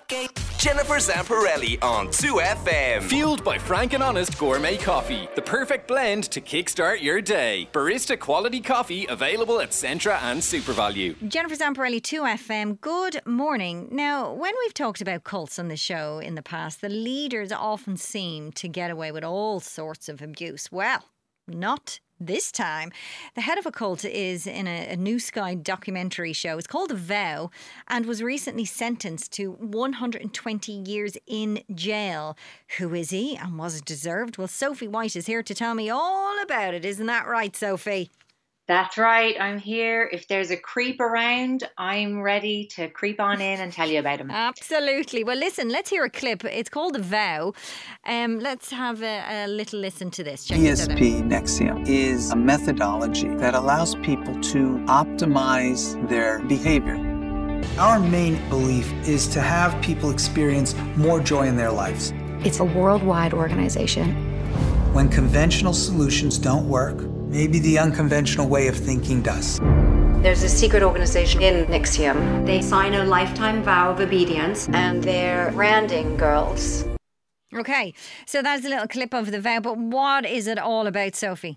Jennifer Zamparelli on 2FM. Fueled by Frank and Honest Gourmet Coffee. The perfect blend to kickstart your day. Barista quality coffee available at Centra and SuperValue. Jennifer Zamparelli, 2FM. Good morning. Now, when we've talked about cults on the show in the past, the leaders often seem to get away with all sorts of abuse. Well, not this time. The head of a cult is in a New Sky documentary show. It's called The Vow and was recently sentenced to 120 years in jail. Who is he and was it deserved? Well, Sophie White is here to tell me all about it. Isn't that right, Sophie? That's right. I'm here. If there's a creep around, I'm ready to creep on in and tell you about him. Absolutely. Well, listen, let's hear a clip. It's called The Vow. Let's have a little listen to this. Check ESP NXIVM is a methodology that allows people to optimize their behavior. Our main belief is to have people experience more joy in their lives. It's a worldwide organization. When conventional solutions don't work, maybe the unconventional way of thinking does. There's a secret organization in NXIVM. They sign a lifetime vow of obedience and they're branding girls. Okay, so that's a little clip of The Vow, but what is it all about, Sophie?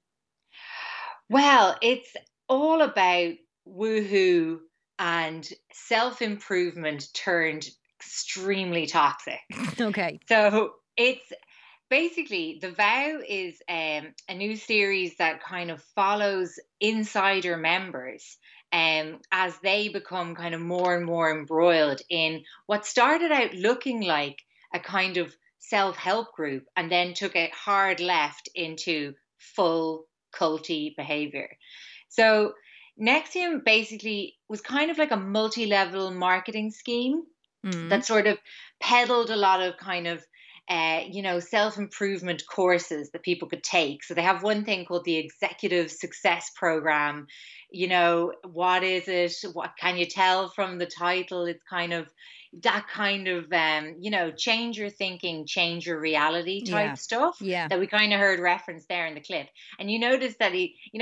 Well, it's all about woohoo and self-improvement turned extremely toxic. Okay. So it's basically, The Vow is a new series that kind of follows insider members as they become kind of more and more embroiled in what started out looking like a kind of self-help group and then took a hard left into full culty behavior. So NXIVM basically was kind of like a multi-level marketing scheme that sort of peddled a lot of kind of self-improvement courses that people could take. So they have one thing called the Executive Success Program. You know, what is it? What can you tell from the title? It's kind of that kind of, change your thinking, change your reality type stuff that we kind of heard referenced there in the clip. And you notice that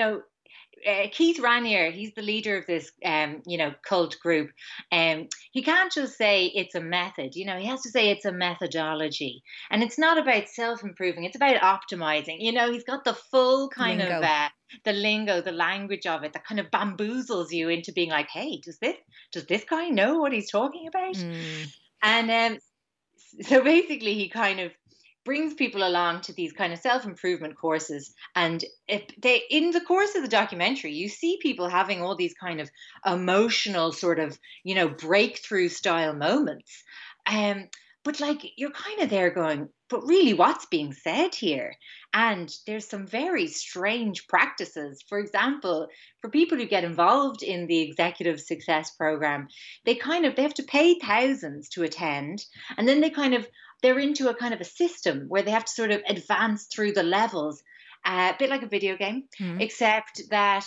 Keith Raniere, he's the leader of this, cult group. He can't just say it's a method, he has to say it's a methodology. And it's not about self-improving, it's about optimizing. He's got the full kind of, the lingo, the language of it that kind of bamboozles you into being like, hey, does this guy know what he's talking about? And so basically he kind of brings people along to these kind of self-improvement courses. And in the course of the documentary, you see people having all these kind of emotional sort of, breakthrough style moments. But you're kind of there going, but really what's being said here? And there's some very strange practices. For example, for people who get involved in the Executive Success Program, they have to pay thousands to attend. And then they're into a kind of a system where they have to sort of advance through the levels, a bit like a video game, except that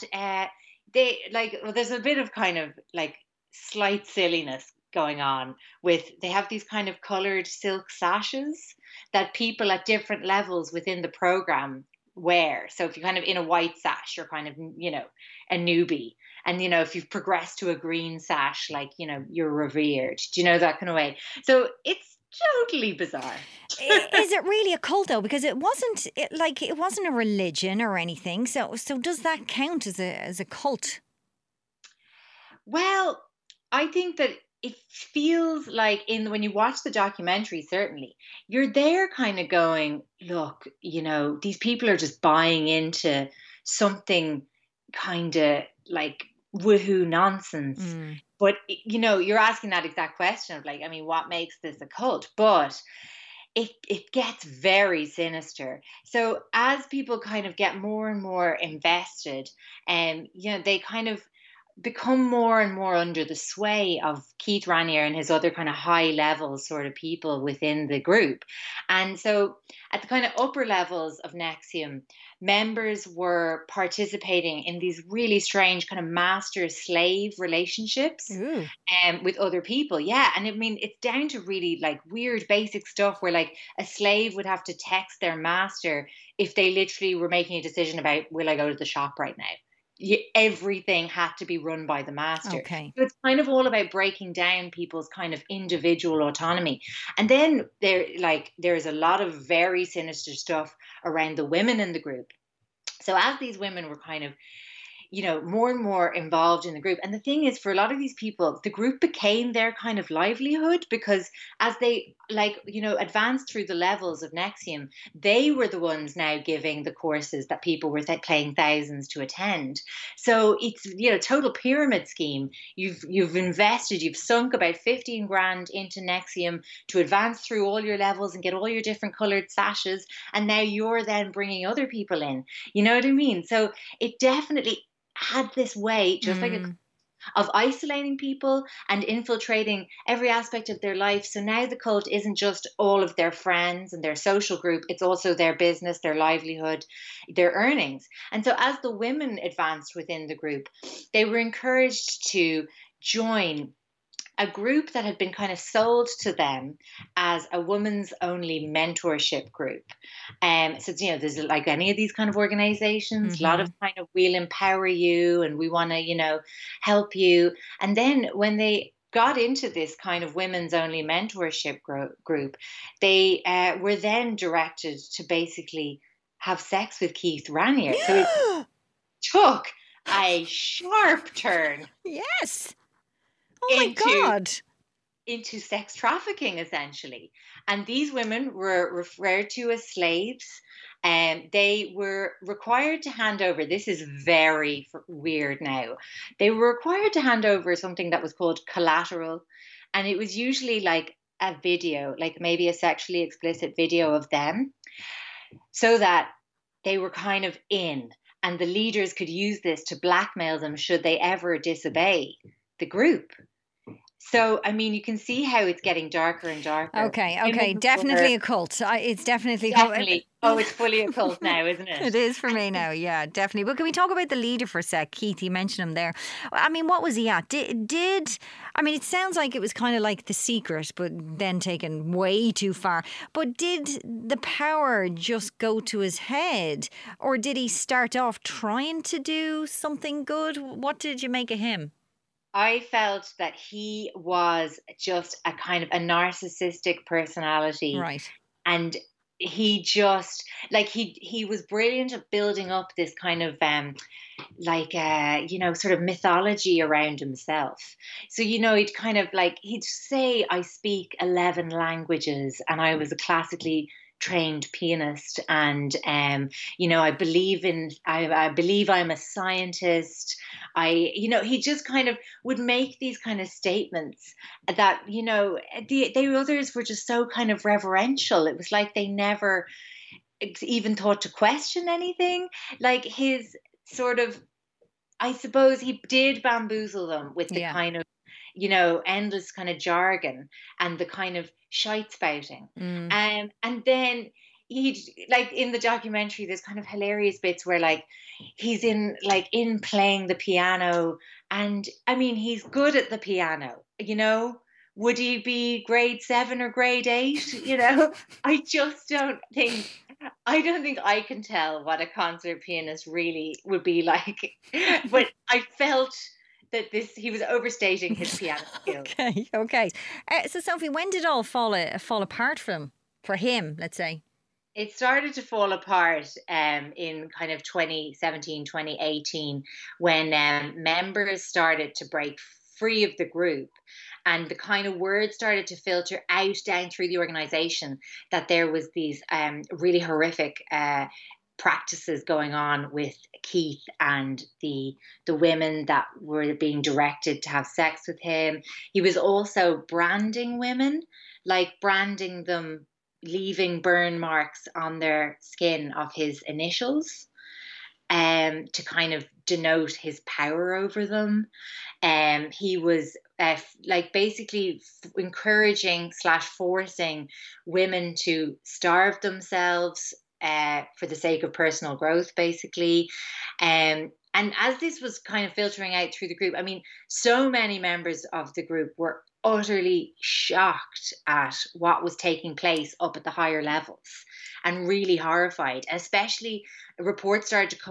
there's a bit of kind of like slight silliness going on they have these kind of colored silk sashes that people at different levels within the program wear. So if you're kind of in a white sash, you're kind of, a newbie. And, if you've progressed to a green sash, you're revered, that kind of way. So it's totally bizarre. Is it really a cult though? Because it wasn't a religion or anything. So does that count as a cult? Well, I think that it feels like when you watch the documentary, certainly you're there kind of going, look, these people are just buying into something kind of like woohoo nonsense. But, you're asking that exact question of what makes this a cult? But it gets very sinister. So as people kind of get more and more invested, they kind of become more and more under the sway of Keith Raniere and his other kind of high level sort of people within the group. And so at the kind of upper levels of NXIVM, members were participating in these really strange kind of master-slave relationships with other people. Yeah. And I mean, it's down to really weird basic stuff where a slave would have to text their master if they literally were making a decision about, will I go to the shop right now? everything had to be run by the master. Okay. So it's kind of all about breaking down people's kind of individual autonomy. And then there's a lot of very sinister stuff around the women in the group. So as these women were kind of, more and more involved in the group. And the thing is, for a lot of these people, the group became their kind of livelihood, because as they advanced through the levels of NXIVM, they were the ones now giving the courses that people were paying thousands to attend. So it's, total pyramid scheme. You've invested, you've sunk about 15 grand into NXIVM to advance through all your levels and get all your different colored sashes. And now you're then bringing other people in. You know what I mean? So it definitely had this way, just like of isolating people and infiltrating every aspect of their life. So now the cult isn't just all of their friends and their social group, it's also their business, their livelihood, their earnings. And so as the women advanced within the group, they were encouraged to join a group that had been kind of sold to them as a women's only mentorship group. So, there's like any of these kind of organizations, a lot of kind of, we'll empower you and we want to, help you. And then when they got into this kind of women's only mentorship group, they were then directed to basically have sex with Keith Raniere. So it took a sharp turn. Yes. Oh my God. Into sex trafficking, essentially. And these women were referred to as slaves, and they were required to hand over, this is very weird now, they were required to hand over something that was called collateral. And it was usually like a video, like maybe a sexually explicit video of them, so that they were kind of in, and the leaders could use this to blackmail them should they ever disobey the group. So, I mean, you can see how it's getting darker and darker. Okay. Definitely a cult. It's definitely. Oh, it's fully a cult now, isn't it? It is for me now, yeah, definitely. But can we talk about the leader for a sec? Keith, you mentioned him there. I mean, what was he at? It sounds like it was kind of like The Secret, but then taken way too far. But did the power just go to his head? Or did he start off trying to do something good? What did you make of him? I felt that he was just a kind of a narcissistic personality. Right. And he just, he was brilliant at building up this kind of, sort of mythology around himself. So, he'd kind of he'd say, I speak 11 languages and I was a classically trained pianist, and I believe I'm a scientist. He just kind of would make these kind of statements that the others were just so kind of reverential. It was like they never even thought to question anything. Like his sort of, I suppose he did bamboozle them with the kind of endless kind of jargon and the kind of shite spouting. And then he'd, in the documentary, there's kind of hilarious bits where he's in playing the piano, and I mean, he's good at the piano, would he be grade 7 or grade 8? I don't think I can tell what a concert pianist really would be like, but I felt that he was overstating his piano skills. Okay. So, Sophie, when did it all fall apart for him, let's say? It started to fall apart in kind of 2017, 2018, when members started to break free of the group, and the kind of word started to filter out down through the organisation that there was these really horrific practices going on with Keith and the women that were being directed to have sex with him. He was also branding women, branding them, leaving burn marks on their skin of his initials, to kind of denote his power over them. He was basically encouraging / forcing women to starve themselves for the sake of personal growth, basically. And as this was kind of filtering out through the group, I mean, so many members of the group were utterly shocked at what was taking place up at the higher levels and really horrified. Especially reports started to come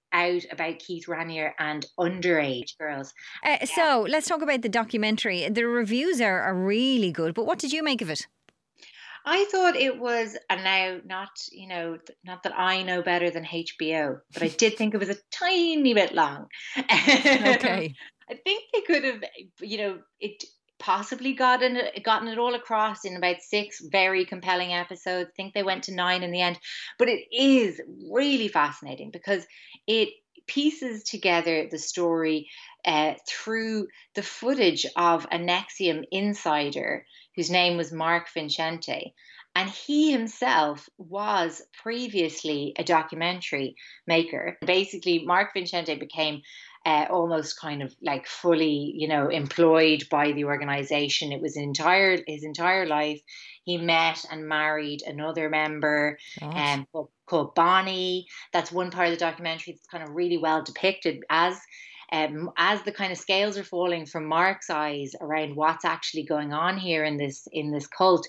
out about Keith Raniere and underage girls. So let's talk about the documentary. The reviews are really good, but what did you make of it? I thought it was, and now not that I know better than HBO, but I did think it was a tiny bit long. Okay. I think they could have, it possibly gotten it all across in about 6 very compelling episodes. I think they went to 9 in the end. But it is really fascinating because it pieces together the story through the footage of a NXIVM insider whose name was Mark Vincente. And he himself was previously a documentary maker. Basically, Mark Vincente became almost kind of like fully, employed by the organization. It was his entire life. He met and married another member called Bonnie. That's one part of the documentary that's kind of really well depicted as the kind of scales are falling from Mark's eyes around what's actually going on here in this cult.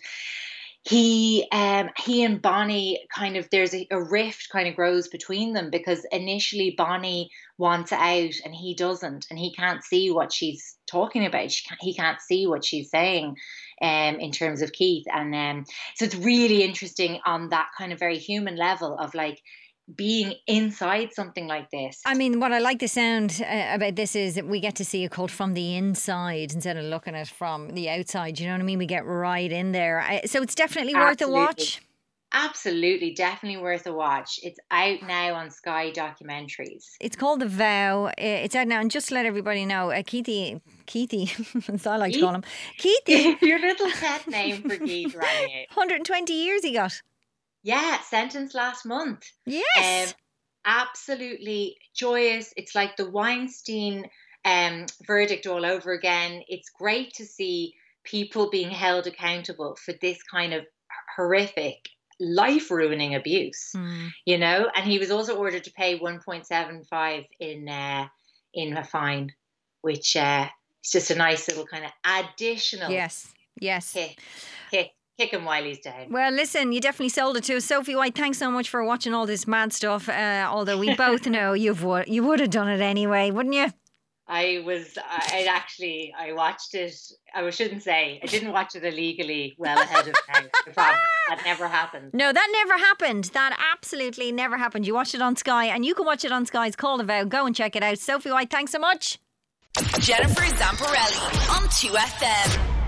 He and Bonnie kind of, there's a rift kind of grows between them because initially Bonnie wants out and he doesn't, and he can't see what she's talking about. He can't see what she's saying in terms of Keith. And so it's really interesting on that kind of very human level of like being inside something like this. I mean, what I like the sound about this is that we get to see a cult from the inside instead of looking at it from the outside. You know what I mean? We get right in there. So it's definitely worth a watch. Absolutely, definitely worth a watch. It's out now on Sky Documentaries. It's called The Vow. It's out now, and just to let everybody know, Keithy, as I like to call him, Keithy. Your little pet name for Keith Raniere. 120 years he got. Yeah, sentenced last month. Yes. Absolutely joyous. It's like the Weinstein verdict all over again. It's great to see people being held accountable for this kind of horrific, life-ruining abuse, and he was also ordered to pay 1.75 in a fine, which is just a nice little kind of additional kick him while he's down. Well, listen, you definitely sold it to us. Sophie White, thanks so much for watching all this mad stuff, although we both know you would have done it anyway, wouldn't you? I watched it. I shouldn't say. I didn't watch it illegally well ahead of time. That never happened. No, that never happened. That absolutely never happened. You watched it on Sky, and you can watch it on Sky's Call the Vow. Go and check it out. Sophie White, thanks so much. Jennifer Zamparelli on 2FM.